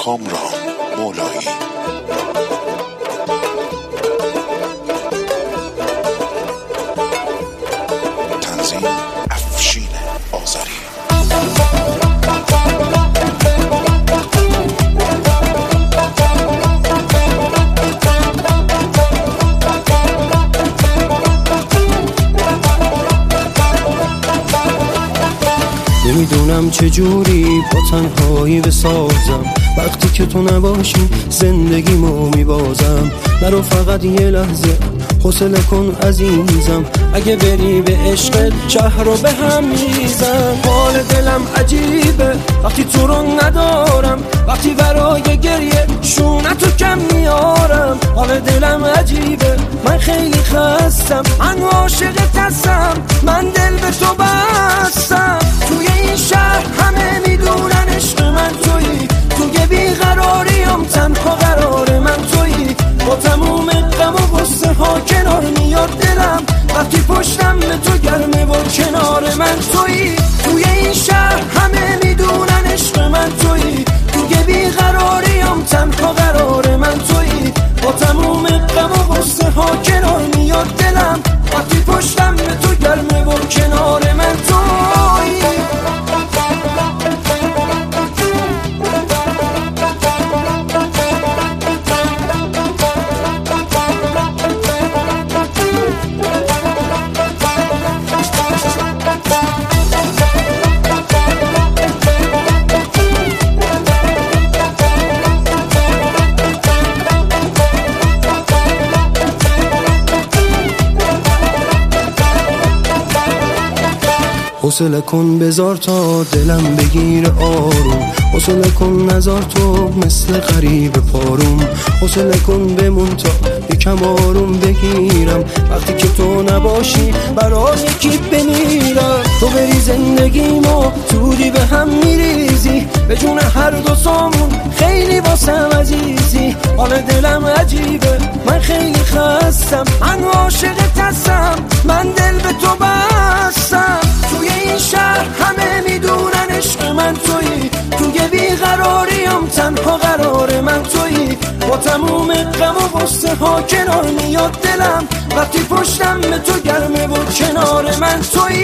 کامران مولایی. تنظیم افشین آذری. نمیدونم چجوری با تنهایی بسازم، وقتی که تو نباشی زندگیمو میبازم. نرو فقط یه لحظه حوصله کن عزیزم، اگه بری به عشقت شهر رو به هم میزم. حال دلم عجیبه وقتی تو رو ندارم، وقتی برای گریه شونتو کم میارم. حال دلم عجیبه من خیلی خستم، من عاشقت هستم، من دل به تو بستم. توی این شهر همه میدونن عشق من تویی، توی بیقراریم تنها قرار من تویی. با تموم غم و غصه ها کنار میاد دلم، وقتی پشتم به تو گرمه و کنار من تویی. توی این شهر همه میدونن عشق من تویی، توی بیقراریم تنها قرار من تویی. با تموم غم و غصه ها کنار میاد دلم، وقتی پشتم به تو گرمه و کنار من تویی. حوصله کن بذار تا دلم بگیر آروم، حوصله کن نذار تو مثل غریب پاروم. حوصله کن بمون تا یکم آروم بگیرم، وقتی که تو نباشی برای کی بمیرم. تو بری زندگیمو زودی به هم میریزی، به جون هر دو سامون خیلی واسم عزیزی. حال دلم عجیبه من خیلی خستم، من عاشقت هستم، من دل به تو بستم. توی این شهر همه میدونن عشق من تویی، توی بیقراریم تنها قرار من تویی. با تموم غم و غصه ها کنار میاد دلم، وقتی پشتم به تو گرمه و کنار من تویی.